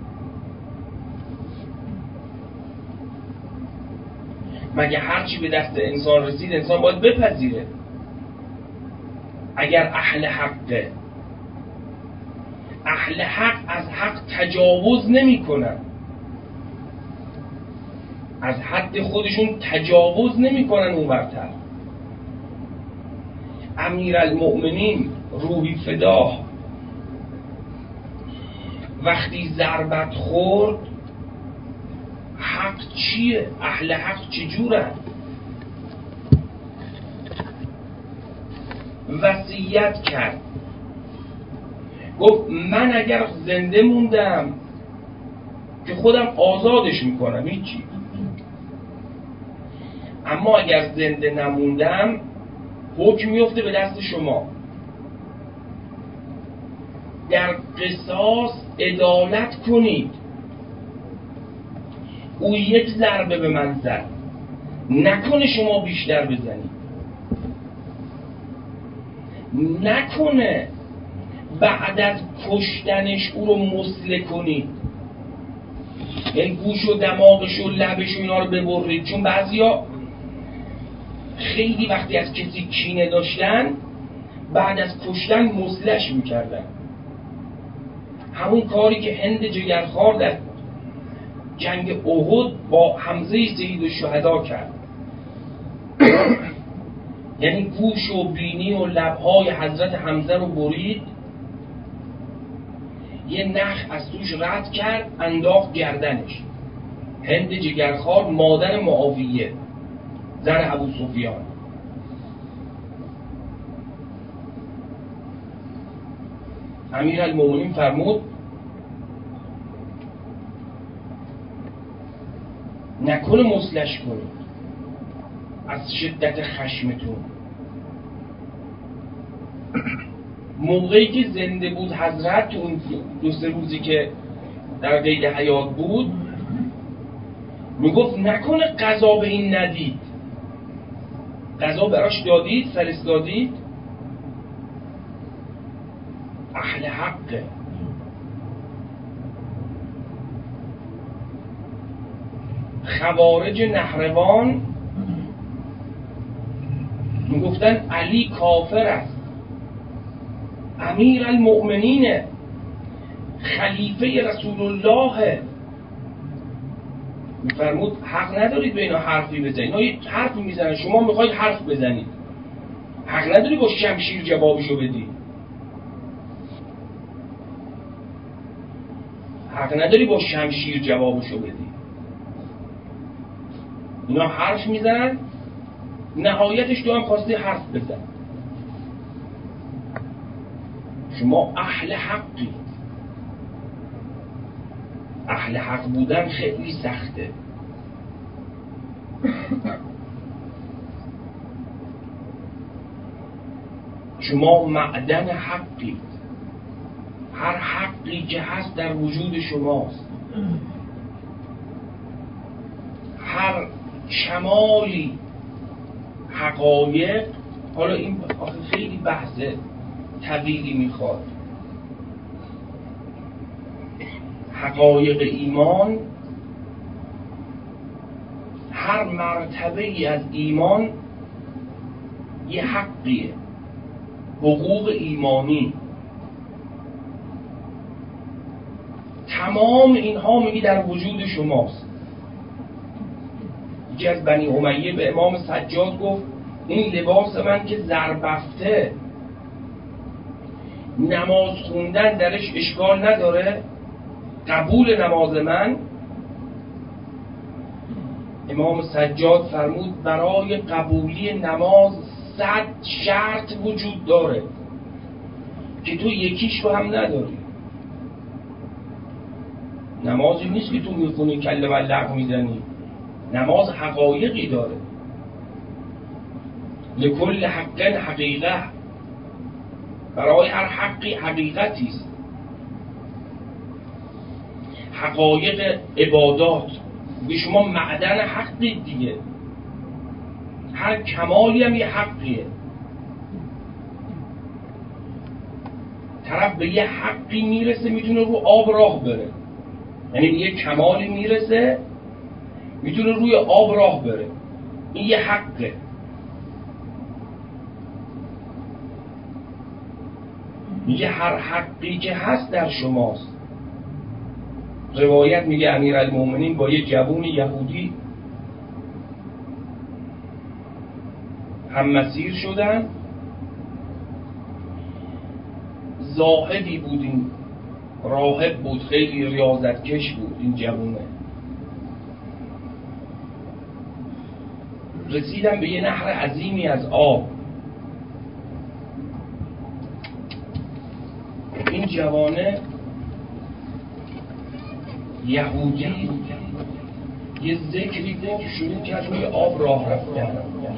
مگه هرچی به دست انسان رسید انسان باید بپذیره اگر اهل حقه. اهل حق از حق تجاوز نمی کنن، از حد خودشون تجاوز نمی کنن. اون برتر امیرالمؤمنین روحی فداه وقتی ضربت خورد، حق چیه؟ اهل حق چجورن؟ وصیت کرد، گفت من اگر زنده موندم که خودم آزادش میکنم، هیچی. اما اگر زنده نموندم حکم میفته به دست شما. در قصاص عدالت کنید. او 1 ضربه به من زد، نکنه شما بیشتر بزنید، نکنه بعد از کشتنش او رو مسله کنید، یعنی گوش و دماغش و لبش و اینا رو ببرید. چون بعضیا خیلی وقتی از کسی کینه داشتن بعد از کشتن مسلش میکردن. همون کاری که هند جگرخوار در جنگ احد با حمزه سید الشهدا کرد. یعنی گوش و بینی و لبهای حضرت حمزه رو برید، یه نخ از توش رد کرد، انداخت گردنش. هند جگرخوار مادر معاویه زن ابو سفیان. امیرالمومنین فرمود نکنه مسلش کنید از شدت خشمتون. موقعی که زنده بود حضرت، تو اون 2-3 روزی که در قید حیات بود، میگفت نکنه قضا به این ندید، قضا براش دادید، فرستادید. اهل حقه. خوارج نهروان میگفتن علی کافر است، امیرالمؤمنینه، خلیفه رسول الله، میفرمود حق ندارید به اینا حرفی بزنید. اینا یه حرفی میزنن، شما میخواید حرف بزنید، حق نداری با شمشیر جوابشو بدی، حق نداری با شمشیر جوابشو بدی. اینا حرف میزنن، نهایتش تو هم خواستی حرف بزن. شما اهل حقی. اهل حق بودن خیلی سخته. شما معدن حقید. هر حقی که هست در وجود شماست. هر کمالی حقایق، حالا این خیلی بحث طویلی میخواد، حقایق ایمان، هر مرتبه ای از ایمان یه حقیه، حقوق ایمانی. تمام اینها میگی در وجود شماست. یکی از بنی امیه به امام سجاد گفت این لباس من که زربفته، نماز خوندن درش اشکال نداره؟ قبول نماز من؟ امام سجاد فرمود برای قبولی نماز 100 شرط وجود داره که تو یکیش رو هم نداری. نمازی نیست که تو میخونی کله و لغو میزنی، نماز حقایقی داره. لکل حق حقیقه، برای هر حقی حقیقتی است. حقایق عبادات، به شما معدن حقی دیگه، هر کمالی هم یه حقیه. طرف به یه حقی میرسه میتونه رو آب راه بره، یعنی به یه کمالی میرسه میتونه روی آب راه بره، این یه حقه. میگه هر حقی که هست در شماست. روایت میگه امیرالمومنین با یه جوون یهودی هم مسیر شدن. زاهدی بود، این راهب بود، خیلی ریاضتکش بود این جوونه. رسیدن به یه نهر عظیمی از آب. این جوانه یهودی یه ذکری گفت، شروع کرد روی آب راه رفتن.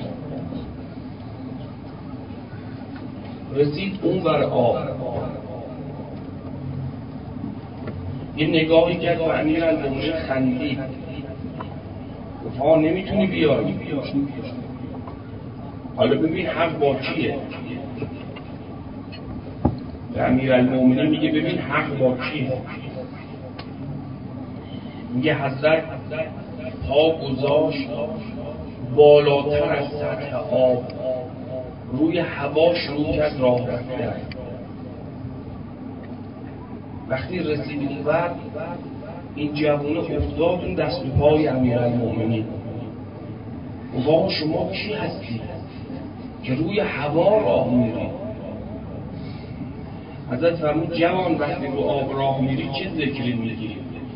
رسید اون ور آب، یه نگاهی کرد و امیرالمومنین خندید، گفت ها نمیتونی بیای، حالا ببین حق با کیه. امیرالمومنین میگه ببین حق با کیه. میگه حضرت پا گذاشت بالاتر از سطح آب، روی هوا شروع کرد راه رفتن. وقتی رسید اونور، این جوونه افتاد اون دست و پای امیرالمومنین. گفت شما کی هستی که روی هوا راه میری؟ حضرت فرمود جوان وقتی رو آب راه میری چه ذکری میگی؟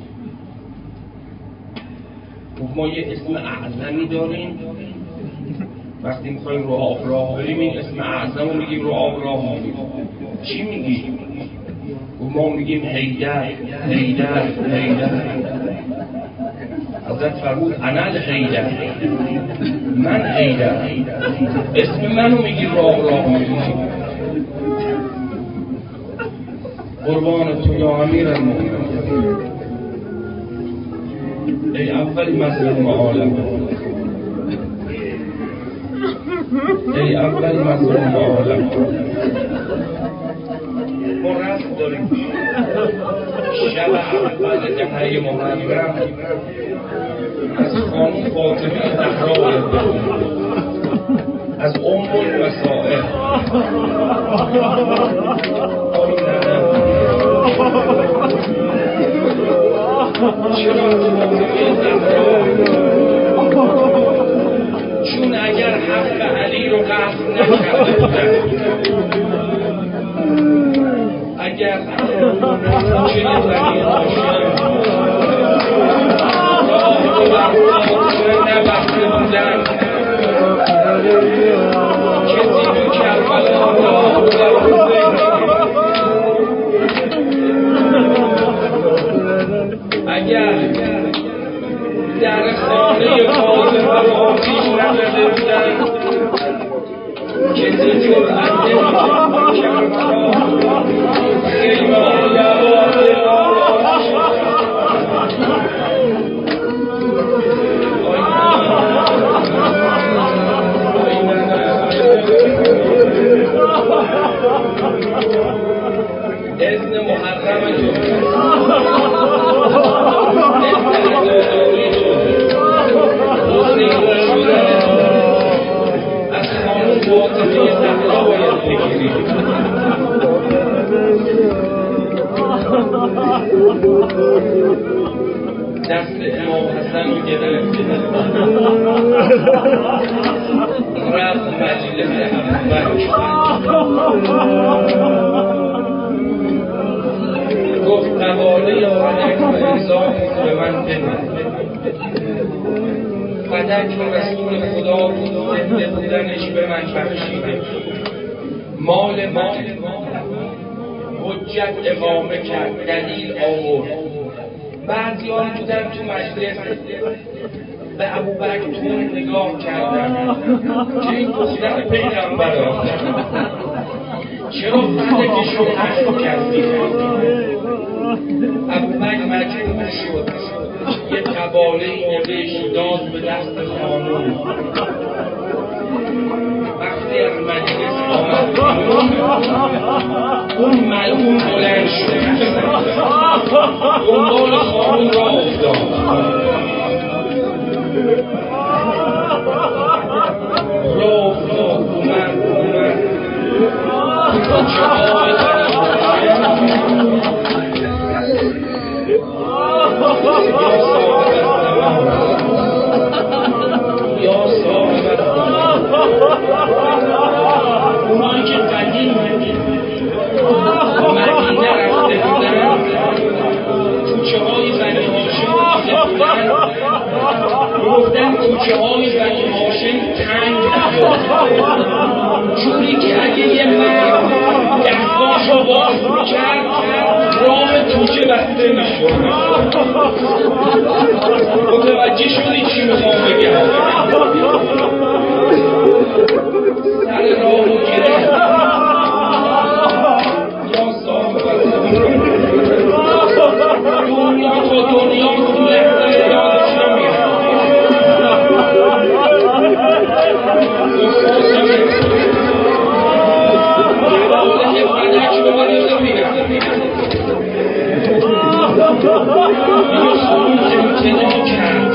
گفت ما یه اسم اعظمی داریم، وقتی میخوایم رو آب راه بریم این اسم اعظم رو میگیم رو آب راه میریم. چی میگی؟ گفت ما میگیم حیدر حیدر حیدر. حضرت فرمود انا الحیدر، من حیدر، اسم منو میگی رو آب راه میریم. قربان تو یا امیرالمومنین، ای اول مظلوم عالم، ای اول مظلوم عالم. ما رسم داریم شب اول دهه محرم از خانم فاطمه زهرا، از ام المصائب. چرا از فاطمه زهرا در خانه فاطمه رو آتیش نزده بودن کسی جرأت نمی‌کرد کربلا خیمه ها لباس اذن محرم تو اذن ازاداری تو حسین شدن تو از خانم فاطمه زهرا باید بگیری دست امام حسن رو گرفت رفت مجلس گفت قواله آمدک و امضا به من بده فدک و رسول خدا بود زنده بودنش به من بخشیده مال من حجت اقامه کرد دلیل آورد بعضی ها بودن تو مجلس به ابوبکر تون نگاه کردن که این دختر پیغمبره چرا فدکشون نشو کردی ابوبکر مجبور شد یه قباله‌ای نوشت داد به دست خانم وقتی از مجلس آمد اون ملعون بلند شد دنبال خانم را افتاد اومد یا صاحب اونایی که قدیم مدینه رفته بودن کوچه های بنی هاشم گفتن کوچه های بنی هاشم تنگ جوری که اگه یه مرد دستاش رو باز میکرد راه کوچه بسته میشد متوجه شدی چی میخوام بگم سر راه رو گرفت یا صاحب دنیا تا دنیا تو لحظه یادش نمیاد یه فدک به من یاد میگم یه خانون امتناع کرد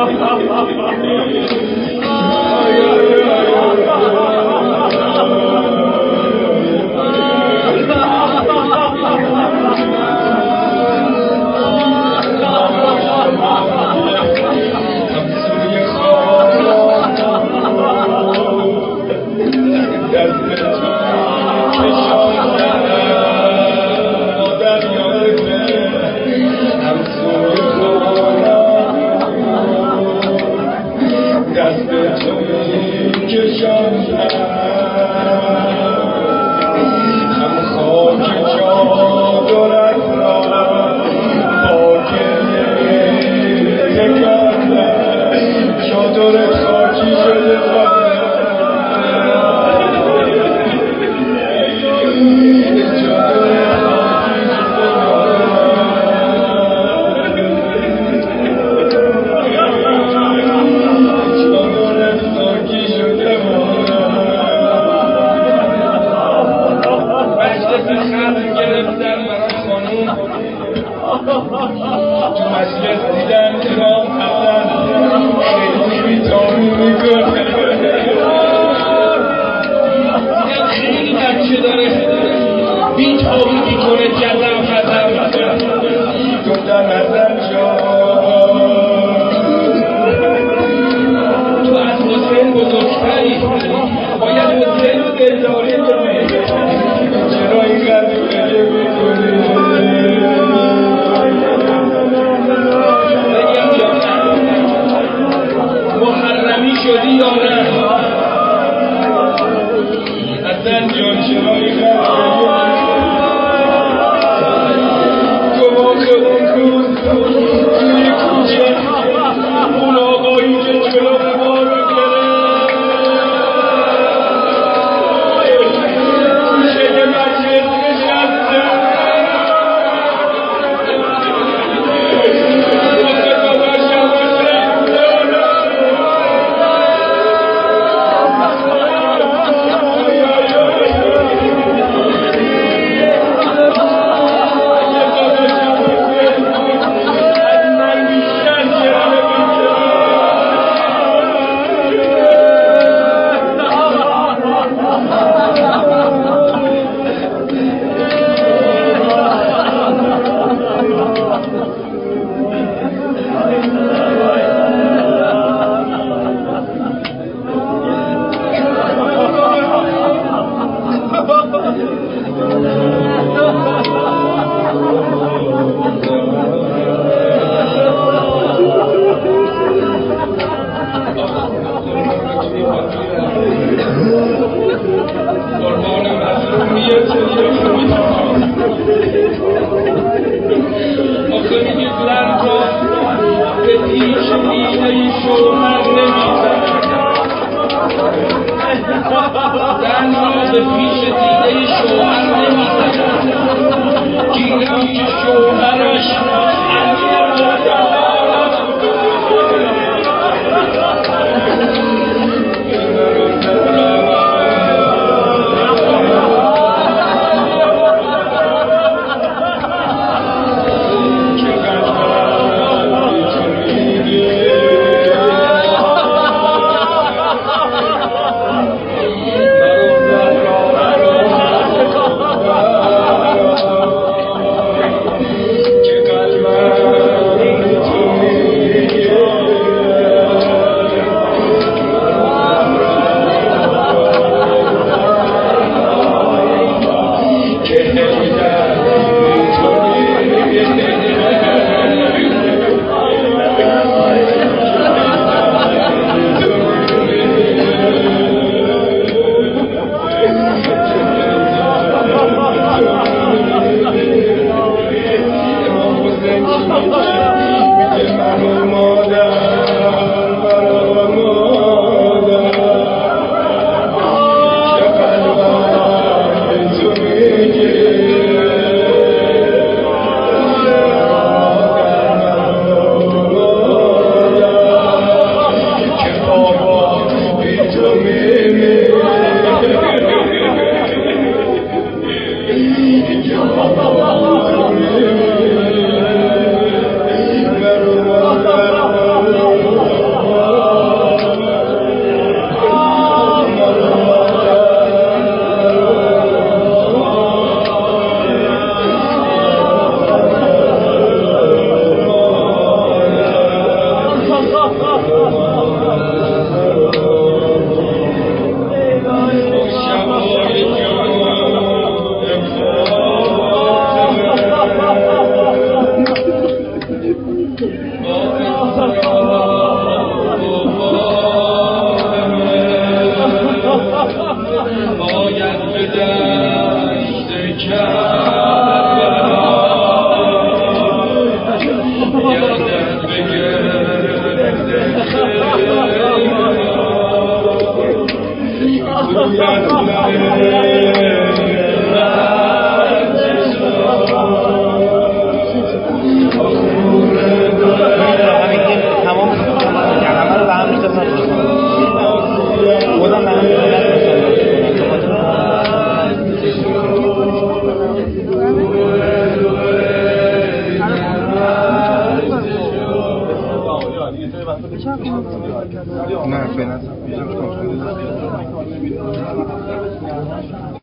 قلبم نه فعلا